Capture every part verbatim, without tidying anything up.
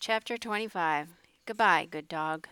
Chapter twenty-five. Goodbye, good dog.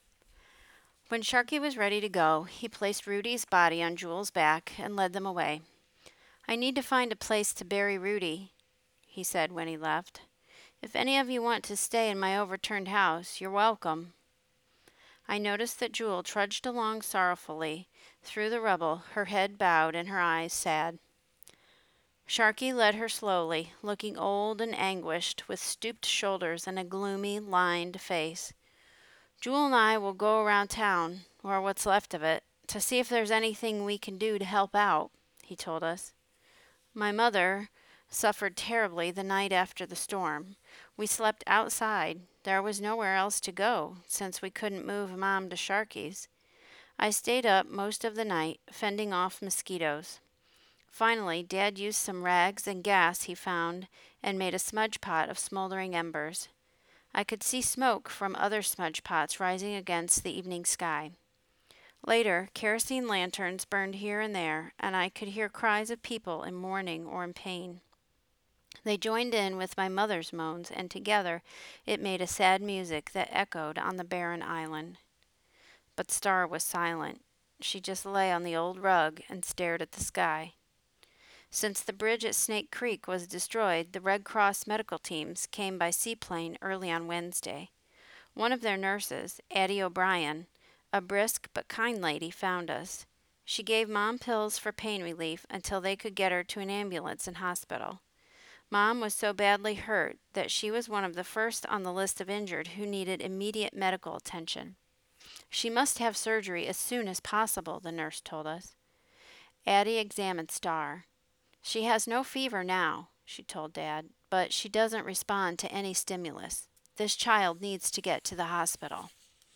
When Sharky was ready to go, he placed Rudy's body on Jewel's back and led them away. "I need to find a place to bury Rudy," he said when he left. "If any of you want to stay in my overturned house, you're welcome." I noticed that Jewel trudged along sorrowfully through the rubble, her head bowed and her eyes sad. Sharky led her slowly, looking old and anguished, with stooped shoulders and a gloomy, lined face. "Jewel and I will go around town, or what's left of it, to see if there's anything we can do to help out," he told us. "My mother suffered terribly the night after the storm. We slept outside. There was nowhere else to go, since we couldn't move Mom to Sharky's. I stayed up most of the night, fending off mosquitoes. Finally, Dad used some rags and gas he found and made a smudge pot of smoldering embers. I could see smoke from other smudge pots rising against the evening sky. Later, kerosene lanterns burned here and there, and I could hear cries of people in mourning or in pain. They joined in with my mother's moans, and together it made a sad music that echoed on the barren island. But Star was silent. She just lay on the old rug and stared at the sky. Since the bridge at Snake Creek was destroyed, the Red Cross medical teams came by seaplane early on Wednesday. One of their nurses, Addie O'Brien, a brisk but kind lady, found us. She gave Mom pills for pain relief until they could get her to an ambulance and hospital. Mom was so badly hurt that she was one of the first on the list of injured who needed immediate medical attention. She must have surgery as soon as possible, the nurse told us. Addie examined Star. "She has no fever now," she told Dad, "but she doesn't respond to any stimulus. This child needs to get to the hospital."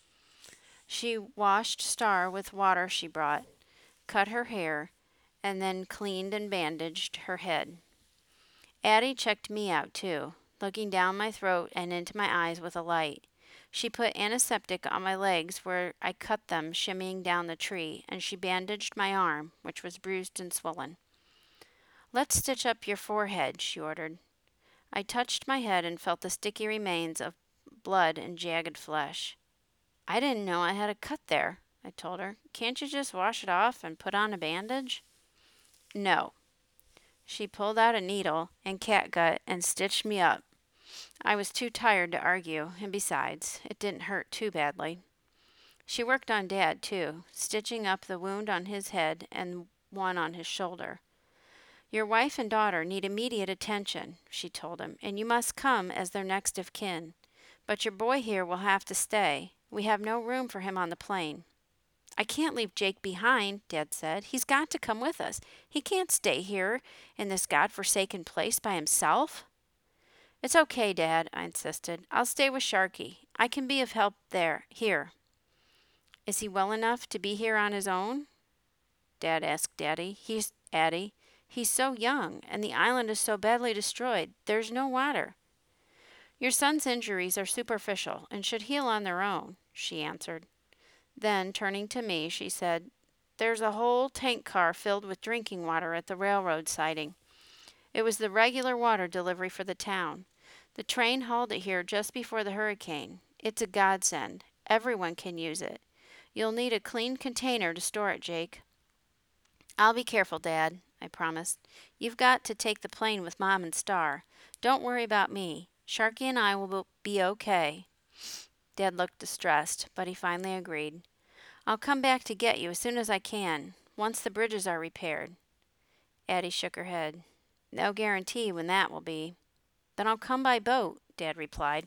She washed Star with water she brought, cut her hair, and then cleaned and bandaged her head. Addie checked me out, too, looking down my throat and into my eyes with a light. She put antiseptic on my legs where I cut them shimmying down the tree, and she bandaged my arm, which was bruised and swollen. "Let's stitch up your forehead," she ordered. I touched my head and felt the sticky remains of blood and jagged flesh. "I didn't know I had a cut there," I told her. "Can't you just wash it off and put on a bandage?" "No." She pulled out a needle and catgut and stitched me up. I was too tired to argue, and besides, it didn't hurt too badly. She worked on Dad, too, stitching up the wound on his head and one on his shoulder. "Your wife and daughter need immediate attention," she told him, "and you must come as their next of kin. But your boy here will have to stay. We have no room for him on the plane." "I can't leave Jake behind," Dad said. "He's got to come with us. He can't stay here in this godforsaken place by himself." "It's okay, Dad," I insisted. "I'll stay with Sharky. I can be of help there, here." "Is he well enough to be here on his own?" Dad asked Daddy. He's Addie. "He's so young, and the island is so badly destroyed. There's no water." "Your son's injuries are superficial and should heal on their own," she answered. Then, turning to me, she said, "There's a whole tank car filled with drinking water at the railroad siding. It was the regular water delivery for the town. The train hauled it here just before the hurricane. It's a godsend. Everyone can use it. You'll need a clean container to store it, Jake." "I'll be careful, Dad," I promised. "You've got to take the plane with Mom and Star. Don't worry about me. Sharky and I will be okay." Dad looked distressed, but he finally agreed. "I'll come back to get you as soon as I can, once the bridges are repaired." Addie shook her head. "No guarantee when that will be." "Then I'll come by boat," Dad replied.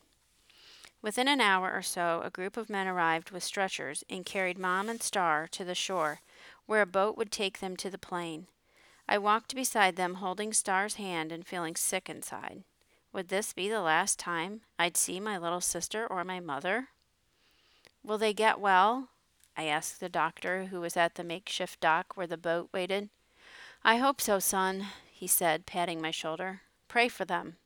Within an hour or so, a group of men arrived with stretchers and carried Mom and Star to the shore, where a boat would take them to the plane. I walked beside them, holding Star's hand and feeling sick inside. Would this be the last time I'd see my little sister or my mother? "Will they get well?" I asked the doctor who was at the makeshift dock where the boat waited. "I hope so, son," he said, patting my shoulder. "Pray for them."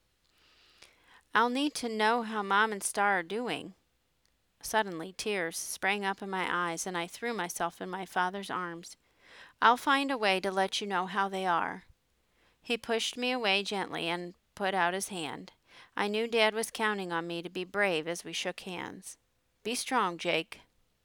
"I'll need to know how Mom and Star are doing." Suddenly, tears sprang up in my eyes, and I threw myself in my father's arms. "I'll find a way to let you know how they are." He pushed me away gently and put out his hand. I knew Dad was counting on me to be brave as we shook hands. Be strong, Jake.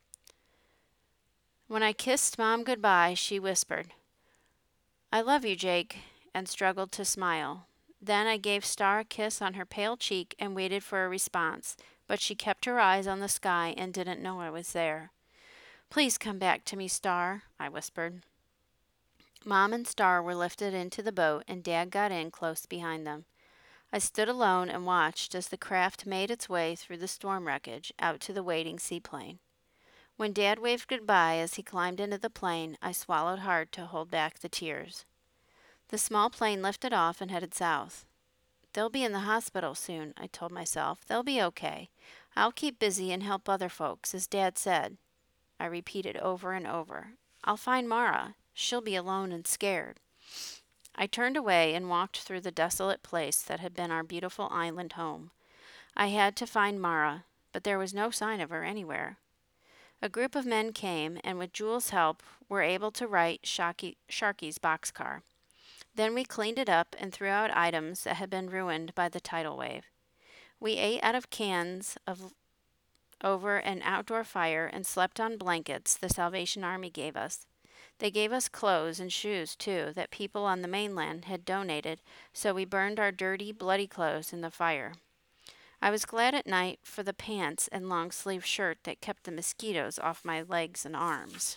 When I kissed Mom goodbye, she whispered, I love you, Jake, and struggled to smile. Then I gave Star a kiss on her pale cheek and waited for a response, but she kept her eyes on the sky and didn't know I was there. Please come back to me, Star, I whispered. Mom and Star were lifted into the boat, and Dad got in close behind them. I stood alone and watched as the craft made its way through the storm wreckage out to the waiting seaplane. When Dad waved goodbye as he climbed into the plane, I swallowed hard to hold back the tears. The small plane lifted off and headed south. They'll be in the hospital soon, I told myself. They'll be okay. I'll keep busy and help other folks, as Dad said. I repeated over and over. I'll find Mara. She'll be alone and scared. I turned away and walked through the desolate place that had been our beautiful island home. I had to find Mara, but there was no sign of her anywhere. A group of men came, and with Jules' help, were able to right Sharky, Sharky's boxcar. Then we cleaned it up and threw out items that had been ruined by the tidal wave. We ate out of cans of over an outdoor fire and slept on blankets the Salvation Army gave us. They gave us clothes and shoes, too, that people on the mainland had donated, so we burned our dirty, bloody clothes in the fire. I was glad at night for the pants and long-sleeved shirt that kept the mosquitoes off my legs and arms.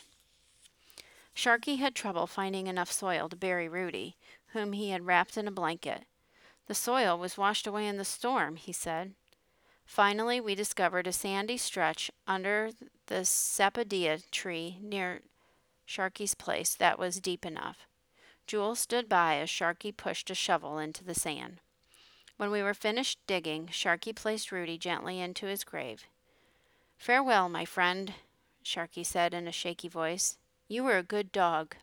Sharky had trouble finding enough soil to bury Rudy, whom he had wrapped in a blanket. The soil was washed away in the storm, he said. Finally, we discovered a sandy stretch under the sapodilla tree near Sharky's place that was deep enough. Jules stood by as Sharky pushed a shovel into the sand. When we were finished digging, Sharky placed Rudy gently into his grave. Farewell, my friend, Sharky said in a shaky voice. You were a good dog.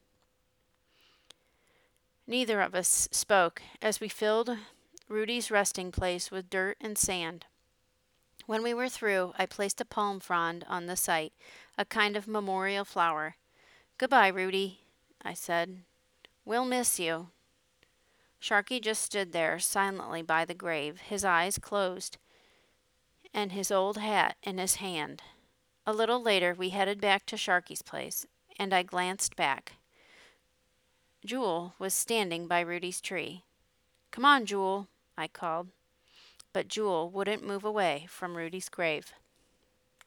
Neither of us spoke as we filled Rudy's resting place with dirt and sand. When we were through, I placed a palm frond on the site, a kind of memorial flower. Goodbye, Rudy, I said. We'll miss you. Sharky just stood there silently by the grave, his eyes closed, and his old hat in his hand. A little later, we headed back to Sharky's place, and I glanced back. Jewel was standing by Rudy's tree. Come on, Jewel, I called. But Jewel wouldn't move away from Rudy's grave.